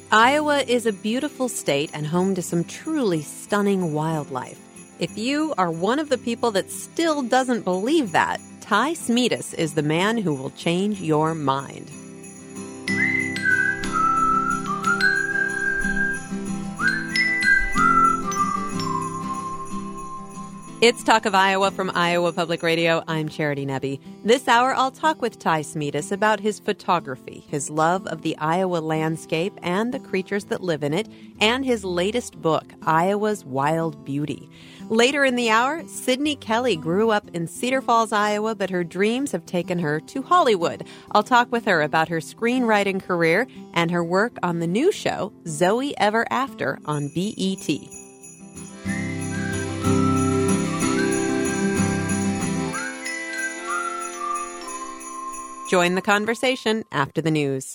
Iowa is a beautiful state and home to some truly stunning wildlife. If you are one of the people that still doesn't believe that, Ty Smeetus is the man who will change your mind. It's Talk of Iowa from Iowa Public Radio. I'm Charity Nebbe. This hour, I'll talk with Ty Smeetus about his photography, his love of the Iowa landscape and the creatures that live in it, and his latest book, Iowa's Wild Beauty. Later in the hour, Sydney Kelly grew up in Cedar Falls, Iowa, but her dreams have taken her to Hollywood. I'll talk with her about her screenwriting career and her work on the new show, Zoe Ever After, on BET. Join the conversation after the news.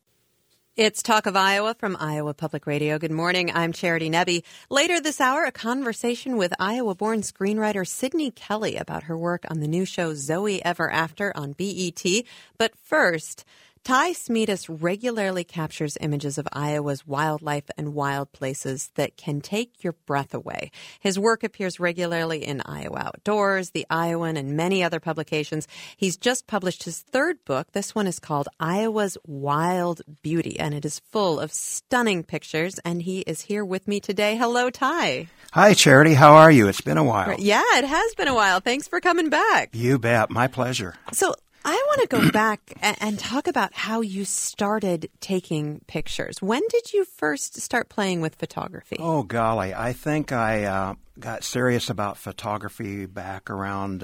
It's Talk of Iowa from Iowa Public Radio. Good morning. I'm Charity Nebbe. Later this hour, a conversation with Iowa-born screenwriter Sydney Kelly about her work on the new show Zoe Ever After on BET. But first, Ty Smeetus regularly captures images of Iowa's wildlife and wild places that can take your breath away. His work appears regularly in Iowa Outdoors, The Iowan, and many other publications. He's just published his third book. This one is called Iowa's Wild Beauty, and it is full of stunning pictures, and he is here with me today. Hello, Ty. Hi, Charity. How are you? It's been a while. Yeah, it has been a while. Thanks for coming back. You bet. My pleasure. So I want to go back and talk about how you started taking pictures. When did you first start playing with photography? Oh, golly. I think I got serious about photography back around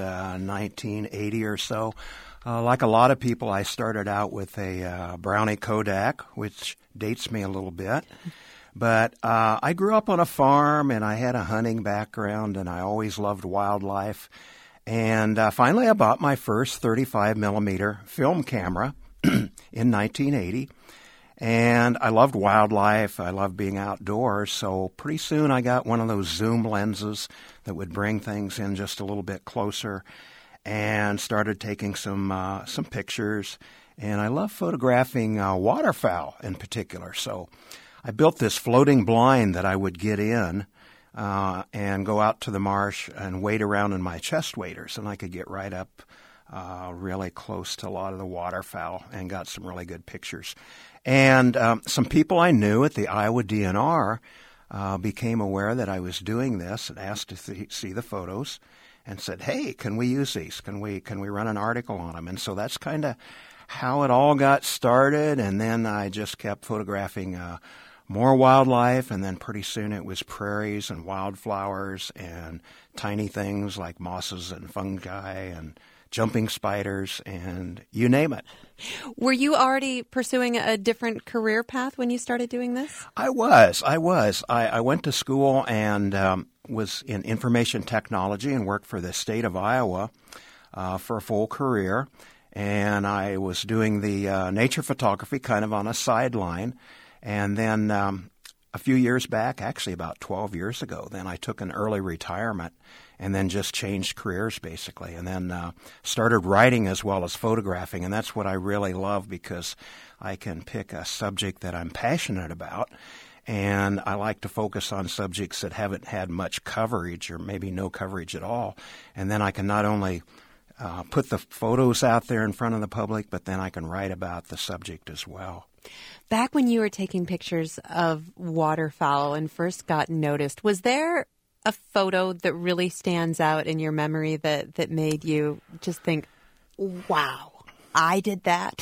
1980 or so. Like a lot of people, I started out with a Brownie Kodak, which dates me a little bit. But I grew up on a farm, and I had a hunting background, and I always loved wildlife. And finally, I bought my first 35-millimeter film camera in 1980. And I loved wildlife. I loved being outdoors. So pretty soon I got one of those zoom lenses that would bring things in just a little bit closer and started taking some pictures. And I love photographing waterfowl in particular. So I built this floating blind that I would get in and go out to the marsh and wade around in my chest waders, and I could get right up really close to a lot of the waterfowl and got some really good pictures. And some people I knew at the Iowa DNR became aware that I was doing this and asked to see the photos and said, hey, can we use these? Can we run an article on them? And so that's kind of how it all got started, and then I just kept photographing more wildlife, and then pretty soon it was prairies and wildflowers and tiny things like mosses and fungi and jumping spiders and you name it. Were you already pursuing a different career path when you started doing this? I was. I went to school and was in information technology and worked for the state of Iowa for a full career. And I was doing the nature photography kind of on a sideline. And then a few years back, actually about 12 years ago, then I took an early retirement and then just changed careers basically, and then started writing as well as photographing. And that's what I really love because I can pick a subject that I'm passionate about, and I like to focus on subjects that haven't had much coverage or maybe no coverage at all. And then I can not only put the photos out there in front of the public, but then I can write about the subject as well. Back when you were taking pictures of waterfowl and first got noticed, was there a photo that really stands out in your memory that made you just think, wow, I did that?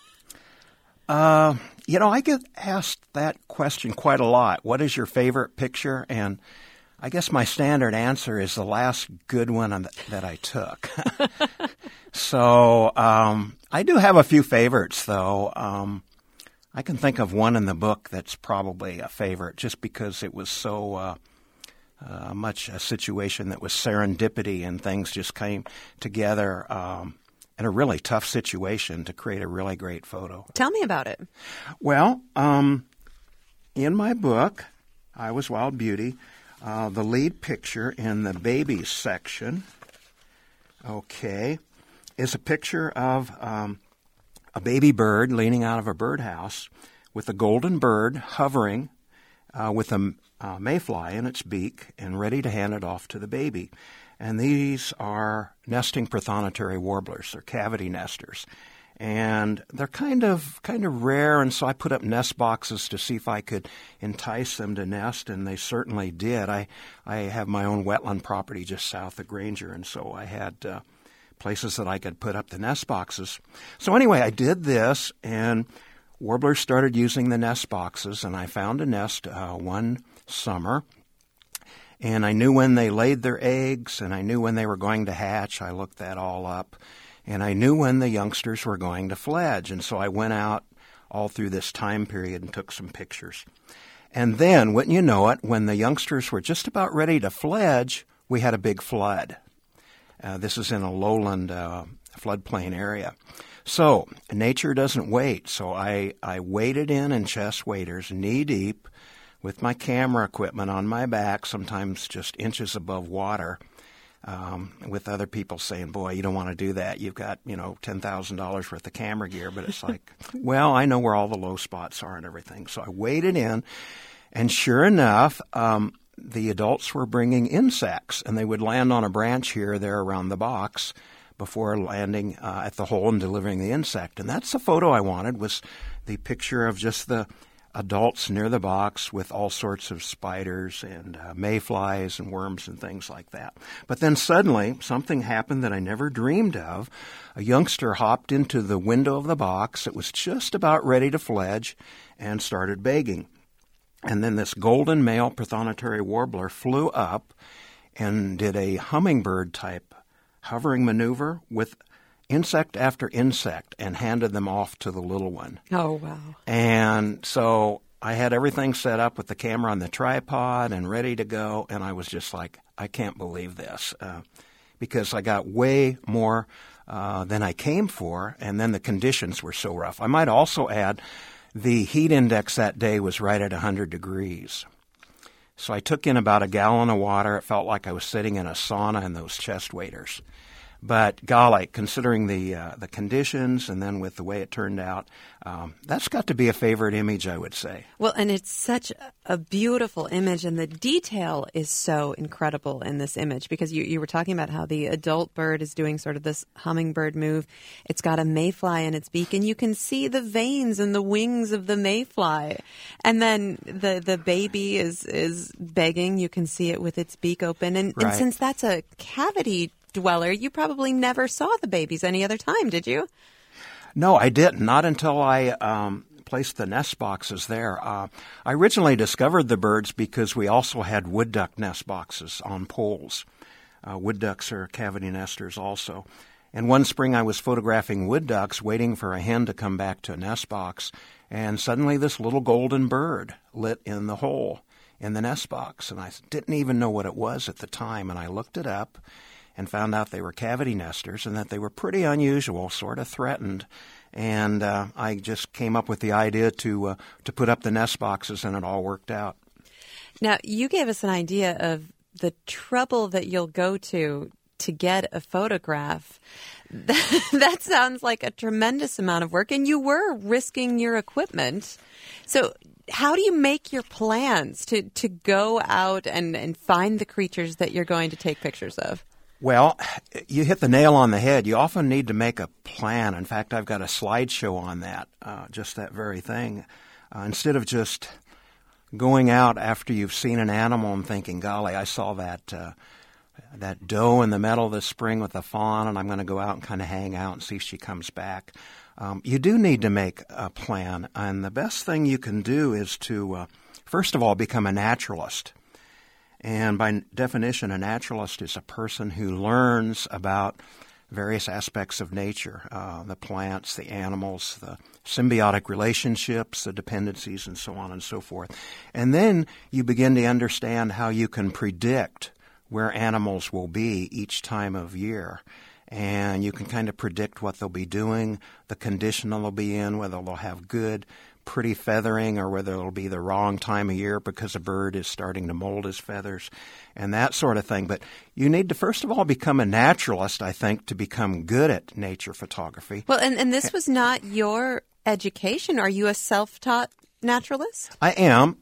I get asked that question quite a lot. What is your favorite picture? And I guess my standard answer is the last good one that I took. So I do have a few favorites, though. I can think of one in the book that's probably a favorite just because it was so much a situation that was serendipity and things just came together in a really tough situation to create a really great photo. Tell me about it. Well, in my book, Iowa's Wild Beauty, the lead picture in the babies section, is a picture of a baby bird leaning out of a birdhouse with a golden bird hovering with a mayfly in its beak and ready to hand it off to the baby. And these are nesting prothonotary warblers. They're cavity nesters. And they're kind of rare, and so I put up nest boxes to see if I could entice them to nest, and they certainly did. I have my own wetland property just south of Granger, and so I had places that I could put up the nest boxes. So anyway, I did this, and warblers started using the nest boxes, and I found a nest one summer. And I knew when they laid their eggs, and I knew when they were going to hatch. I looked that all up. And I knew when the youngsters were going to fledge. And so I went out all through this time period and took some pictures. And then, wouldn't you know it, when the youngsters were just about ready to fledge, we had a big flood. This is in a lowland floodplain area. So nature doesn't wait. So I waded in chest waders, knee deep, with my camera equipment on my back, sometimes just inches above water, with other people saying, boy, you don't want to do that. You've got, $10,000 worth of camera gear. But it's like, well, I know where all the low spots are and everything. So I waded in, and sure enough, the adults were bringing insects, and they would land on a branch here or there around the box before landing at the hole and delivering the insect. And that's the photo I wanted, was the picture of just the adults near the box with all sorts of spiders and mayflies and worms and things like that. But then suddenly something happened that I never dreamed of. A youngster hopped into the window of the box. It was just about ready to fledge and started begging. And then this golden male prothonotary warbler flew up and did a hummingbird type hovering maneuver with insect after insect and handed them off to the little one. Oh, wow. And so I had everything set up with the camera on the tripod and ready to go, and I was just like, I can't believe this, because I got way more than I came for, and then the conditions were so rough. I might also add the heat index that day was right at 100 degrees. So I took in about a gallon of water. It felt like I was sitting in a sauna in those chest waders. But golly, considering the conditions and then with the way it turned out, that's got to be a favorite image, I would say. Well, and it's such a beautiful image, and the detail is so incredible in this image, because you were talking about how the adult bird is doing sort of this hummingbird move. It's got a mayfly in its beak, and you can see the veins and the wings of the mayfly. And then the baby is begging. You can see it with its beak open. And since that's a cavity dweller, you probably never saw the babies any other time, did you? No, I didn't. Not until I placed the nest boxes there. I originally discovered the birds because we also had wood duck nest boxes on poles. Wood ducks are cavity nesters also. And one spring I was photographing wood ducks, waiting for a hen to come back to a nest box, and suddenly this little golden bird lit in the hole in the nest box. And I didn't even know what it was at the time, and I looked it up and found out they were cavity nesters and that they were pretty unusual, sort of threatened. And I just came up with the idea to put up the nest boxes, and it all worked out. Now, you gave us an idea of the trouble that you'll go to get a photograph. That sounds like a tremendous amount of work, and you were risking your equipment. So how do you make your plans to go out and find the creatures that you're going to take pictures of? Well, you hit the nail on the head. You often need to make a plan. In fact, I've got a slideshow on that, just that very thing. Instead of just going out after you've seen an animal and thinking, golly, I saw that doe in the meadow this spring with a fawn, and I'm going to go out and kind of hang out and see if she comes back. You do need to make a plan, and the best thing you can do is to, first of all, become a naturalist. And by definition, a naturalist is a person who learns about various aspects of nature, the plants, the animals, the symbiotic relationships, the dependencies, and so on and so forth. And then you begin to understand how you can predict where animals will be each time of year. And you can kind of predict what they'll be doing, the condition they'll be in, whether they'll have good, pretty feathering, or whether it'll be the wrong time of year because a bird is starting to mold his feathers and that sort of thing. But you need to, first of all, become a naturalist, I think, to become good at nature photography. Well, and this was not your education. Are you a self-taught naturalist? I am.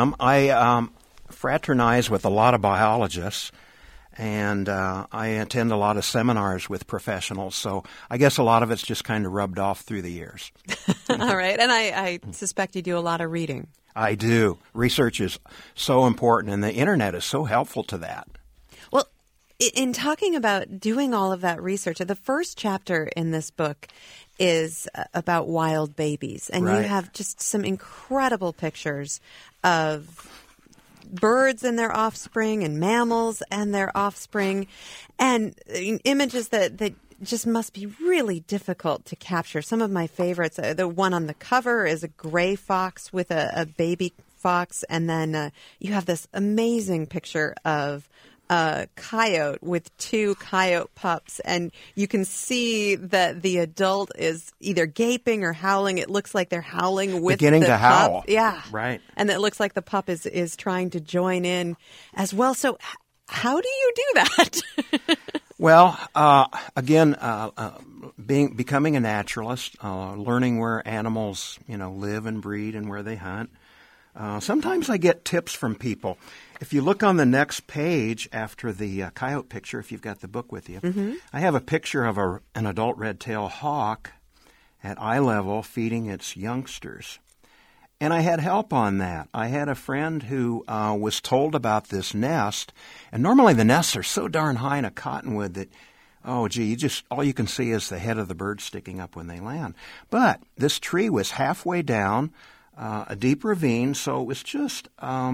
I fraternize with a lot of biologists, and I attend a lot of seminars with professionals, so I guess a lot of it's just kind of rubbed off through the years. All right. And I suspect you do a lot of reading. I do. Research is so important, and the Internet is so helpful to that. Well, in talking about doing all of that research, the first chapter in this book is about wild babies, and Right. you have just some incredible pictures of birds and their offspring and mammals and their offspring, and images that just must be really difficult to capture. Some of my favorites, the one on the cover is a gray fox with a baby fox, and then you have this amazing picture of a coyote with two coyote pups, and you can see that the adult is either gaping or howling. It looks like they're howling with Beginning the to pup. howl. Yeah. Right. And it looks like the pup is trying to join in as well. So how do you do that? Well, again, becoming a naturalist, learning where animals, live and breed and where they hunt. Sometimes I get tips from people. If you look on the next page after the coyote picture, if you've got the book with you, I have a picture of an adult red-tailed hawk at eye level feeding its youngsters. And I had help on that. I had a friend who was told about this nest, and normally the nests are so darn high in a cottonwood that, all you can see is the head of the bird sticking up when they land. But this tree was halfway down a deep ravine, so it was just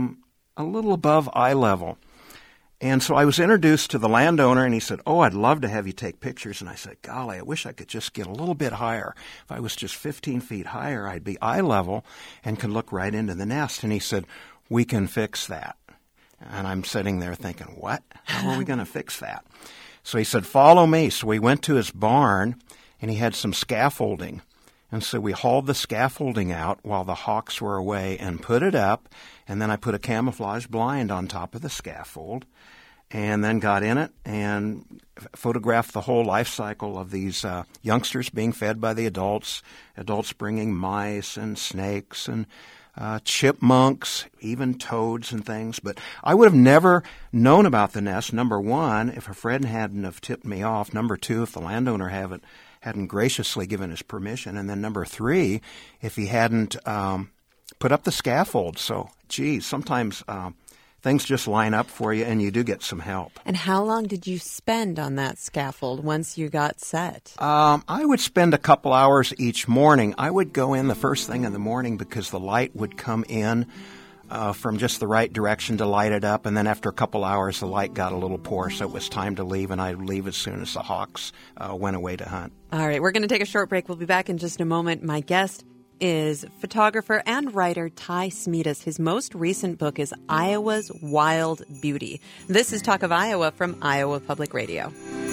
a little above eye level. And so I was introduced to the landowner, and he said, I'd love to have you take pictures. And I said, golly, I wish I could just get a little bit higher. If I was just 15 feet higher, I'd be eye level and could look right into the nest. And he said, we can fix that. And I'm sitting there thinking, what? How are we going to fix that? So he said, follow me. So we went to his barn, and he had some scaffolding. And so we hauled the scaffolding out while the hawks were away and put it up. And then I put a camouflage blind on top of the scaffold and then got in it and photographed the whole life cycle of these youngsters being fed by the adults bringing mice and snakes and chipmunks, even toads and things. But I would have never known about the nest, number one, if a friend hadn't have tipped me off. Number two, if the landowner hadn't graciously given his permission. And then number three, if he hadn't put up the scaffold. So, sometimes things just line up for you and you do get some help. And how long did you spend on that scaffold once you got set? I would spend a couple hours each morning. I would go in the first thing in the morning because the light would come in from just the right direction to light it up. And then after a couple hours, the light got a little poor, so it was time to leave, and I'd leave as soon as the hawks went away to hunt. All right, we're going to take a short break. We'll be back in just a moment. My guest is photographer and writer Ty Smeetus. His most recent book is Iowa's Wild Beauty. This is Talk of Iowa from Iowa Public Radio.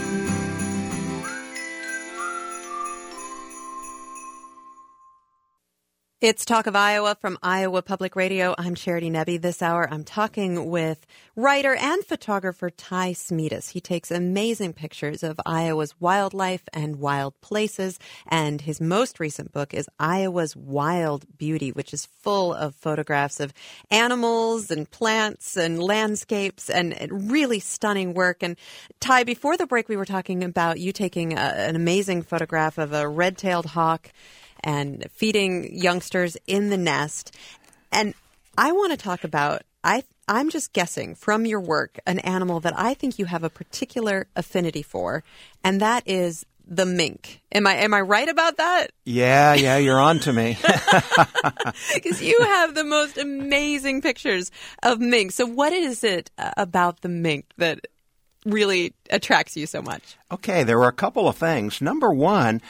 It's Talk of Iowa from Iowa Public Radio. I'm Charity Nebbe. This hour, I'm talking with writer and photographer Ty Smeetus. He takes amazing pictures of Iowa's wildlife and wild places, and his most recent book is Iowa's Wild Beauty, which is full of photographs of animals and plants and landscapes and really stunning work. And Ty, before the break, we were talking about you taking an amazing photograph of a red-tailed hawk and feeding youngsters in the nest. And I want to talk about, I'm just guessing from your work, an animal that I think you have a particular affinity for, and that is the mink. Am I right about that? Yeah, you're on to me. Because you have the most amazing pictures of mink. So what is it about the mink that really attracts you so much? Okay, there were a couple of things. Number one,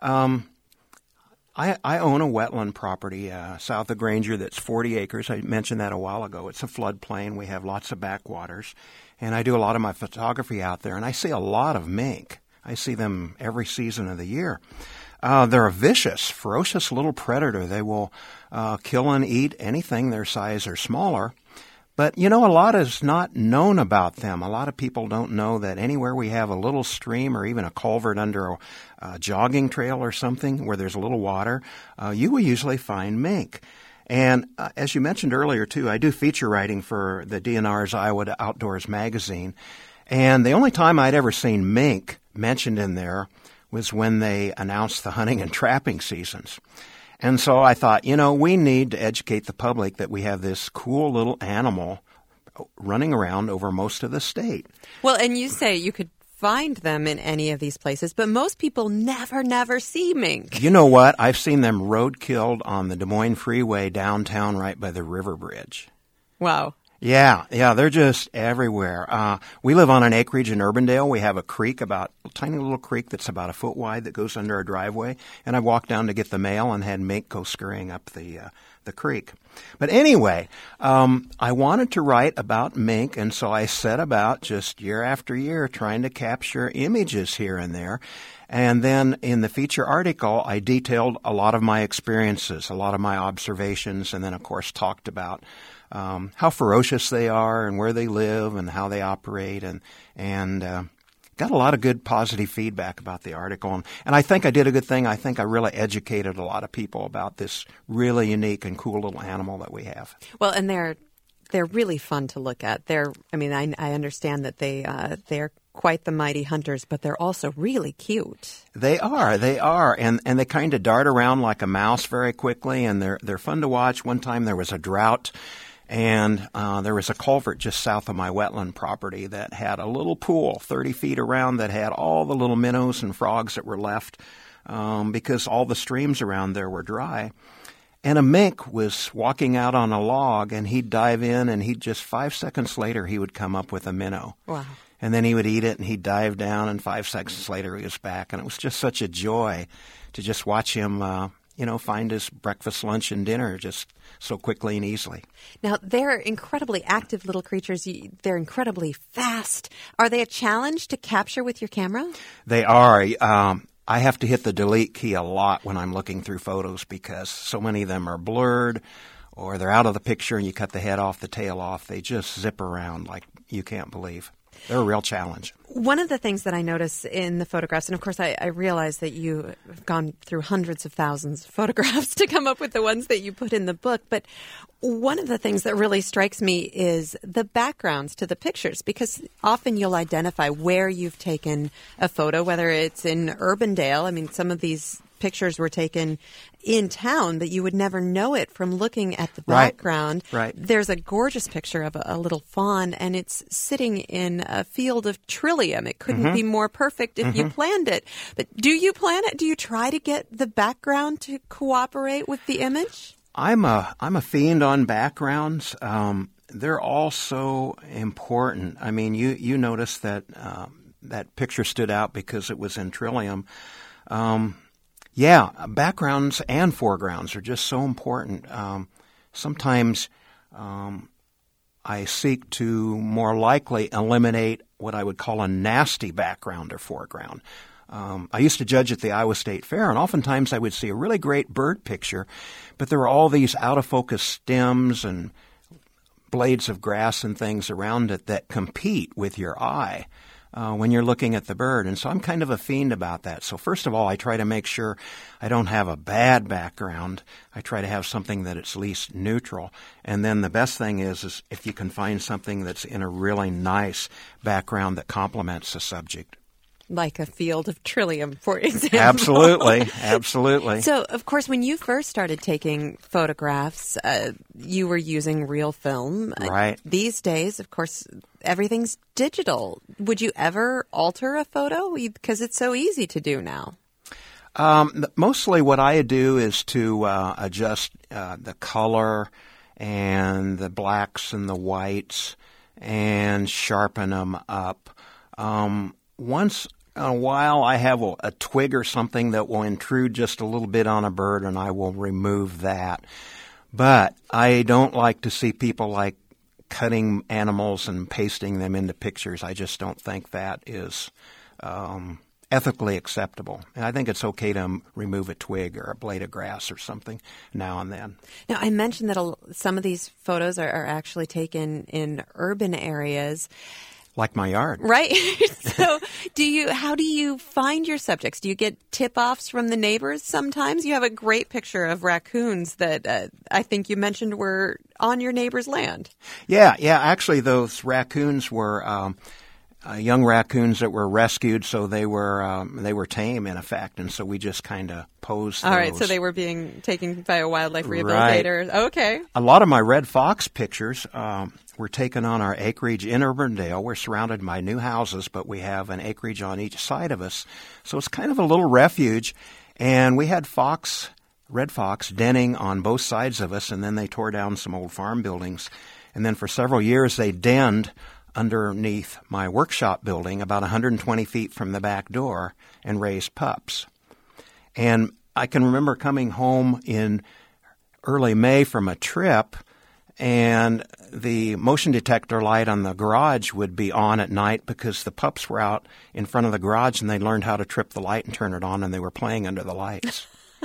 I own a wetland property south of Granger that's 40 acres. I mentioned that a while ago. It's a floodplain. We have lots of backwaters. And I do a lot of my photography out there, and I see a lot of mink. I see them every season of the year. They're a vicious, ferocious little predator. They will kill and eat anything their size or smaller. But, a lot is not known about them. A lot of people don't know that anywhere we have a little stream or even a culvert under a jogging trail or something where there's a little water, you will usually find mink. And as you mentioned earlier, too, I do feature writing for the DNR's Iowa Outdoors magazine. And the only time I'd ever seen mink mentioned in there was when they announced the hunting and trapping seasons. And so I thought, we need to educate the public that we have this cool little animal running around over most of the state. Well, and you say you could find them in any of these places, but most people never see mink. You know what? I've seen them road-killed on the Des Moines Freeway downtown right by the river bridge. Wow. Yeah, they're just everywhere. We live on an acreage in Urbandale. We have a creek, a tiny little creek that's about a foot wide that goes under our driveway. And I walked down to get the mail and had mink go scurrying up the creek. But anyway, I wanted to write about mink, and so I set about just year after year trying to capture images here and there. And then in the feature article, I detailed a lot of my experiences, a lot of my observations, and then, of course, talked about how ferocious they are and where they live and how they operate, and got a lot of good positive feedback about the article. And I think I did a good thing. I think I really educated a lot of people about this really unique and cool little animal that we have. Well, and they're really fun to look at. I understand that they're quite the mighty hunters, but they're also really cute. They are, and they kind of dart around like a mouse very quickly, and they're fun to watch. One time there was a drought, and there was a culvert just south of my wetland property that had a little pool 30 feet around that had all the little minnows and frogs that were left because all the streams around there were dry. And a mink was walking out on a log, and he'd dive in, and he'd just 5 seconds later he would come up with a minnow. Wow. And then he would eat it, and he'd dive down, and 5 seconds later he was back. And it was just such a joy to just watch him find his breakfast, lunch, and dinner just so quickly and easily. Now, they're incredibly active little creatures. They're incredibly fast. Are they a challenge to capture with your camera? They are. I have to hit the delete key a lot when I'm looking through photos because so many of them are blurred or they're out of the picture and you cut the head off, the tail off. They just zip around like you can't believe. They're a real challenge. One of the things that I notice in the photographs, and of course I realize that you have gone through hundreds of thousands of photographs to come up with the ones that you put in the book, but one of the things that really strikes me is the backgrounds to the pictures, because often you'll identify where you've taken a photo, whether it's in Urbandale. I mean, some of these pictures were taken in town, but you would never know it from looking at the background. Right. There's a gorgeous picture of a little fawn, and it's sitting in a field of trillium. It couldn't be more perfect if you planned it. But do you plan it? Do you try to get the background to cooperate with the image? I'm a fiend on backgrounds. They're all so important. I mean, you noticed that that picture stood out because it was in trillium. Yeah, backgrounds and foregrounds are just so important. Sometimes I seek to more likely eliminate what I would call a nasty background or foreground. I used to judge at the Iowa State Fair, and oftentimes I would see a really great bird picture, but there were all these out-of-focus stems and blades of grass and things around it that compete with your eye when you're looking at the bird. And so I'm kind of a fiend about that. So first of all, I try to make sure I don't have a bad background. I try to have something that is least neutral. And then the best thing is if you can find something that's in a really nice background that complements the subject. Like a field of trillium, for example. Absolutely. So, of course, when you first started taking photographs, you were using real film. Right. These days, of course, everything's digital. Would you ever alter a photo? Because it's so easy to do now. Mostly what I do is to adjust the color and the blacks and the whites and sharpen them up. Once in a while, I have a twig or something that will intrude just a little bit on a bird, and I will remove that. But I don't like to see people like cutting animals and pasting them into pictures. I just don't think that is ethically acceptable. And I think it's okay to remove a twig or a blade of grass or something now and then. Now, I mentioned that some of these photos are actually taken in urban areas. like my yard. Right. So how do you find your subjects? Do you get tip-offs from the neighbors sometimes? You have a great picture of raccoons that I think you mentioned were on your neighbor's land. Yeah. Actually, those raccoons were young raccoons that were rescued, so they were tame in effect, and so we just kind of posed those. All right, so they were being taken by a wildlife rehabilitator. Right. Okay. A lot of my red fox pictures were taken on our acreage in Urbandale. We're surrounded by new houses, but we have an acreage on each side of us, so it's kind of a little refuge. And we had red fox denning on both sides of us, and then they tore down some old farm buildings. And then for several years they denned underneath my workshop building about 120 feet from the back door and raised pups. And I can remember coming home in early May from a trip, and the motion detector light on the garage would be on at night because the pups were out in front of the garage and they learned how to trip the light and turn it on, and they were playing under the lights.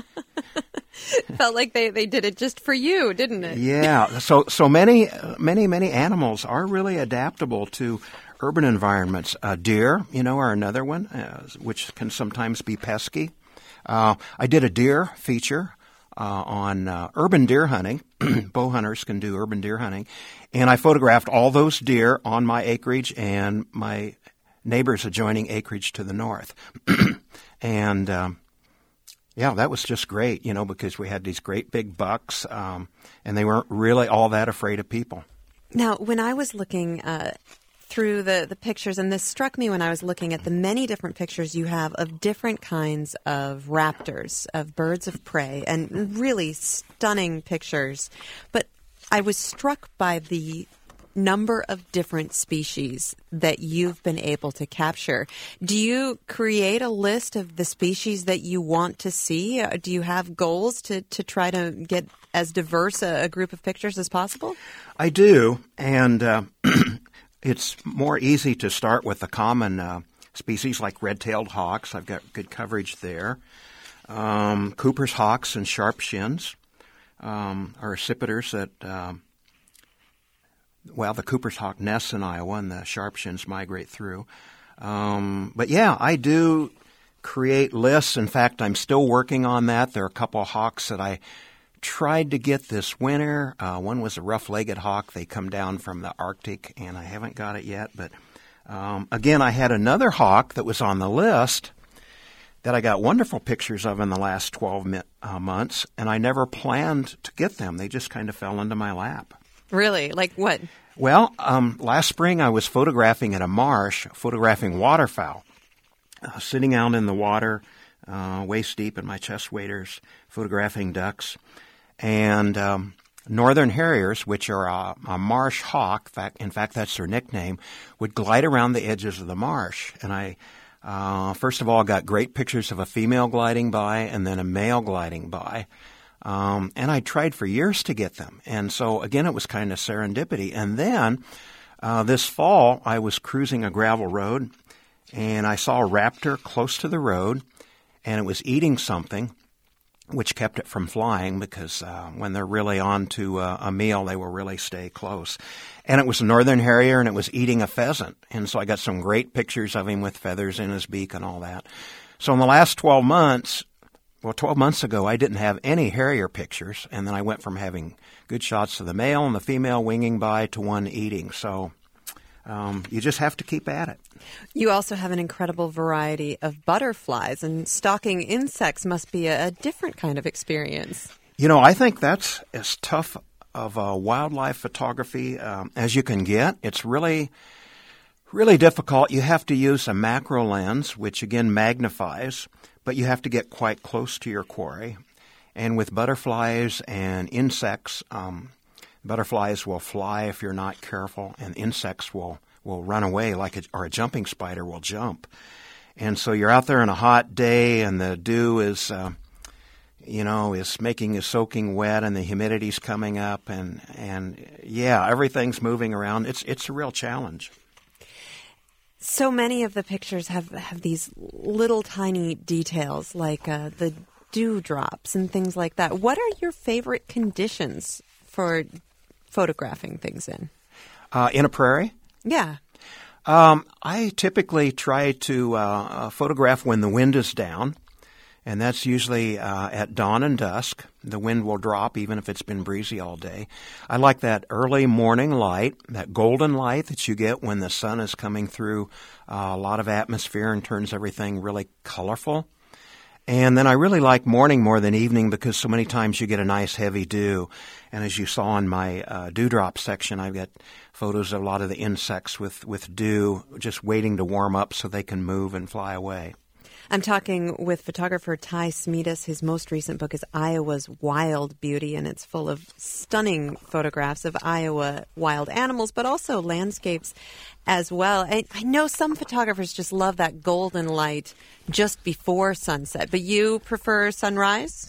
Felt like they did it just for you, didn't it? Yeah. So many animals are really adaptable to urban environments. Deer, are another one, which can sometimes be pesky. I did a deer feature on urban deer hunting. Bow hunters can do urban deer hunting. And I photographed all those deer on my acreage and my neighbor's adjoining acreage to the north. And that was just great, because we had these great big bucks, and they weren't really all that afraid of people. Now, when I was looking through the pictures, and this struck me when I was looking at the many different pictures you have of different kinds of raptors, of birds of prey, and really stunning pictures. But I was struck by the number of different species that you've been able to capture. Do you create a list of the species that you want to see? Do you have goals to try to get as diverse a group of pictures as possible? I do, and it's more easy to start with the common species like red-tailed hawks. I've got good coverage there. Cooper's hawks and sharpshins are accipiters that the Cooper's hawk nests in Iowa, and the sharpshins migrate through. But I do create lists. In fact, I'm still working on that. There are a couple of hawks that I tried to get this winter. One was a rough-legged hawk. They come down from the Arctic, and I haven't got it yet. But again, I had another hawk that was on the list that I got wonderful pictures of in the last 12 months, and I never planned to get them. They just kind of fell into my lap. Really? Like what? Well, last spring I was photographing at a marsh, photographing waterfowl, sitting out in the water, waist deep in my chest waders, photographing ducks. And northern harriers, which are a marsh hawk, in fact that's their nickname, would glide around the edges of the marsh. And I, first of all, got great pictures of a female gliding by and then a male gliding by. And I tried for years to get them. And so, again, it was kind of serendipity. And then this fall, I was cruising a gravel road, and I saw a raptor close to the road, and it was eating something, which kept it from flying because when they're really on to a meal, they will really stay close. And it was a northern harrier, and it was eating a pheasant. And so I got some great pictures of him with feathers in his beak and all that. So in the last 12 months... 12 months ago, I didn't have any harrier pictures, and then I went from having good shots of the male and the female winging by to one eating. So you just have to keep at it. You also have an incredible variety of butterflies, and stalking insects must be a different kind of experience. I think that's as tough of a wildlife photography as you can get. It's really difficult. You have to use a macro lens, which again magnifies, but you have to get quite close to your quarry. And with butterflies and insects, butterflies will fly if you're not careful, and insects will run away or a jumping spider will jump. And so you're out there on a hot day, and the dew is making you soaking wet, and the humidity's coming up, and everything's moving around. It's a real challenge. So many of the pictures have these little tiny details like the dewdrops and things like that. What are your favorite conditions for photographing things in? In a prairie? Yeah. I typically try to photograph when the wind is down, and that's usually at dawn and dusk. The wind will drop even if it's been breezy all day. I like that early morning light, that golden light that you get when the sun is coming through a lot of atmosphere and turns everything really colorful. And then I really like morning more than evening because so many times you get a nice heavy dew. And as you saw in my dewdrop section, I've got photos of a lot of the insects with dew just waiting to warm up so they can move and fly away. I'm talking with photographer Ty Smeatus. His most recent book is Iowa's Wild Beauty, and it's full of stunning photographs of Iowa wild animals, but also landscapes as well. I know some photographers just love that golden light just before sunset, but you prefer sunrise?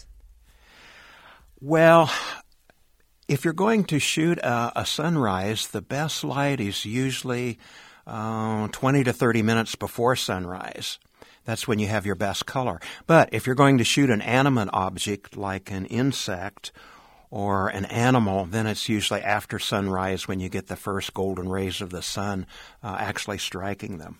Well, if you're going to shoot a sunrise, the best light is usually 20 to 30 minutes before sunrise. That's when you have your best color. But if you're going to shoot an animate object like an insect or an animal, then it's usually after sunrise when you get the first golden rays of the sun actually striking them.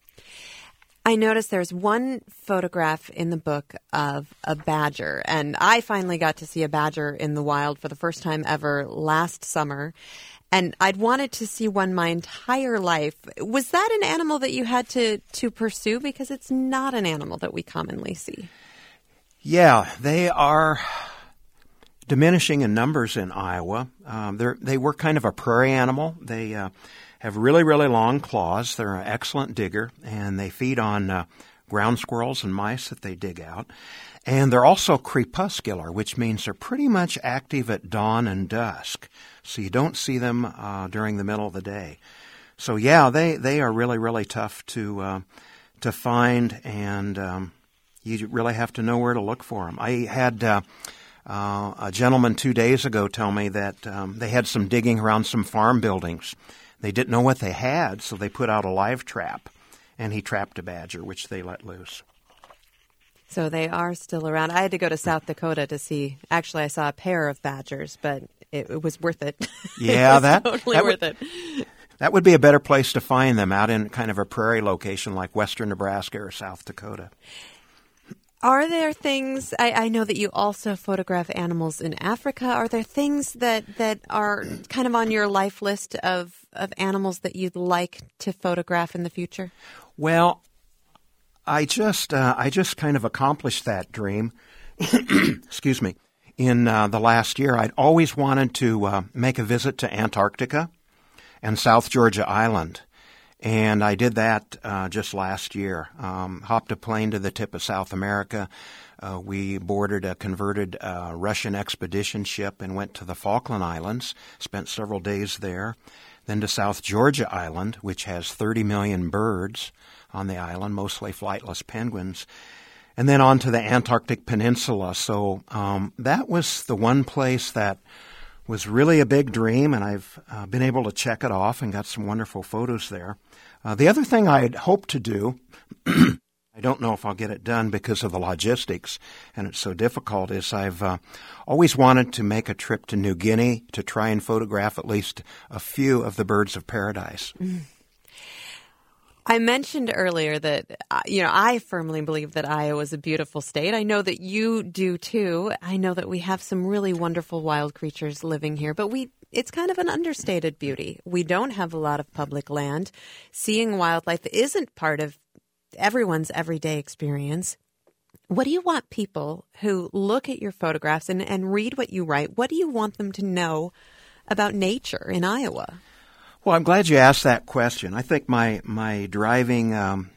I noticed there's one photograph in the book of a badger, and I finally got to see a badger in the wild for the first time ever last summer. And I'd wanted to see one my entire life. Was that an animal that you had to pursue? Because it's not an animal that we commonly see. Yeah, they are diminishing in numbers in Iowa. They were kind of a prairie animal. They have really, really long claws. They're an excellent digger, and they feed on ground squirrels and mice that they dig out. And they're also crepuscular, which means they're pretty much active at dawn and dusk. So you don't see them during the middle of the day. So yeah, they are really, really tough to find, and you really have to know where to look for them. I had a gentleman 2 days ago tell me that they had some digging around some farm buildings. They didn't know what they had, so they put out a live trap, and he trapped a badger, which they let loose. So they are still around. I had to go to South Dakota to see. Actually, I saw a pair of badgers, but it was worth it. Yeah, it was totally worth it. That would be a better place to find them, out in kind of a prairie location like western Nebraska or South Dakota. Are there things, I know that you also photograph animals in Africa. Are there things that are kind of on your life list of animals that you'd like to photograph in the future? Well, I just kind of accomplished that dream. Excuse me. In the last year, I'd always wanted to make a visit to Antarctica and South Georgia Island, and I did that just last year. Hopped a plane to the tip of South America. We boarded a converted Russian expedition ship and went to the Falkland Islands. Spent several days there. Then to South Georgia Island, which has 30 million birds on the island, mostly flightless penguins, and then on to the Antarctic Peninsula. So that was the one place that was really a big dream, and I've been able to check it off and got some wonderful photos there. The other thing I'd hoped to do, I don't know if I'll get it done because of the logistics, and it's so difficult, is I've always wanted to make a trip to New Guinea to try and photograph at least a few of the birds of paradise. Mm. I mentioned earlier that, I firmly believe that Iowa is a beautiful state. I know that you do too. I know that we have some really wonderful wild creatures living here, but it's kind of an understated beauty. We don't have a lot of public land. Seeing wildlife isn't part of everyone's everyday experience. What do you want people who look at your photographs and read what you write, what do you want them to know about nature in Iowa? Well, I'm glad you asked that question. I think my driving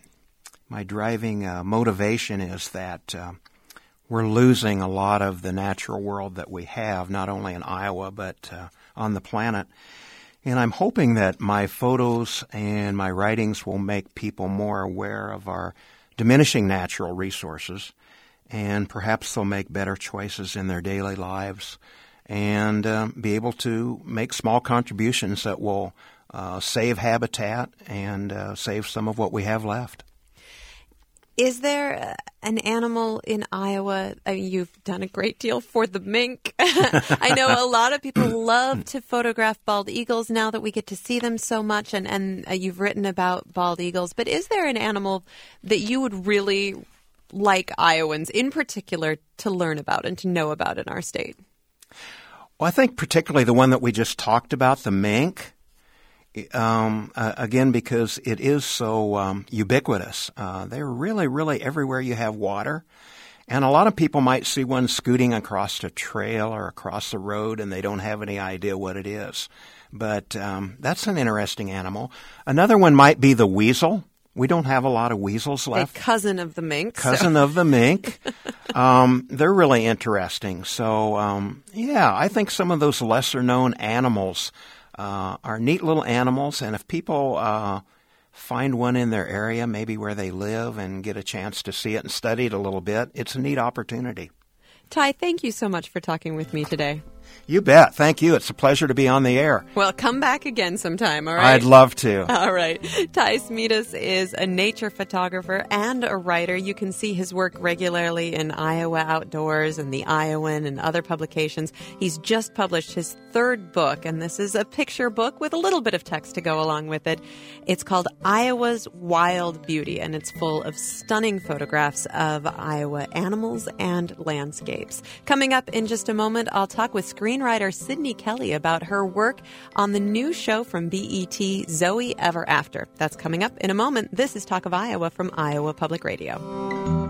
motivation is that we're losing a lot of the natural world that we have, not only in Iowa but on the planet. And I'm hoping that my photos and my writings will make people more aware of our diminishing natural resources, and perhaps they'll make better choices in their daily lives and be able to make small contributions that will save habitat and save some of what we have left. Is there an animal in Iowa? I mean, you've done a great deal for the mink. I know a lot of people love to photograph bald eagles now that we get to see them so much, and you've written about bald eagles. But is there an animal that you would really like Iowans in particular to learn about and to know about in our state? Well, I think particularly the one that we just talked about, the mink. Again, because it is so ubiquitous. They're really, really everywhere you have water. And a lot of people might see one scooting across a trail or across the road, and they don't have any idea what it is. But that's an interesting animal. Another one might be the weasel. We don't have a lot of weasels left. A cousin of the mink. Of the mink. They're really interesting. So, I think some of those lesser-known animals are neat little animals, and if people find one in their area, maybe where they live, and get a chance to see it and study it a little bit, it's a neat opportunity. Ty, thank you so much for talking with me today. You bet. Thank you. It's a pleasure to be on the air. Well, come back again sometime, all right? I'd love to. All right. Ty Smedes is a nature photographer and a writer. You can see his work regularly in Iowa Outdoors and The Iowan and other publications. He's just published his third book, and this is a picture book with a little bit of text to go along with it. It's called Iowa's Wild Beauty, and it's full of stunning photographs of Iowa animals and landscapes. Coming up in just a moment, I'll talk with screenwriter Sydney Kelly about her work on the new show from BET, Zoe Ever After. That's coming up in a moment. This is Talk of Iowa from Iowa Public Radio.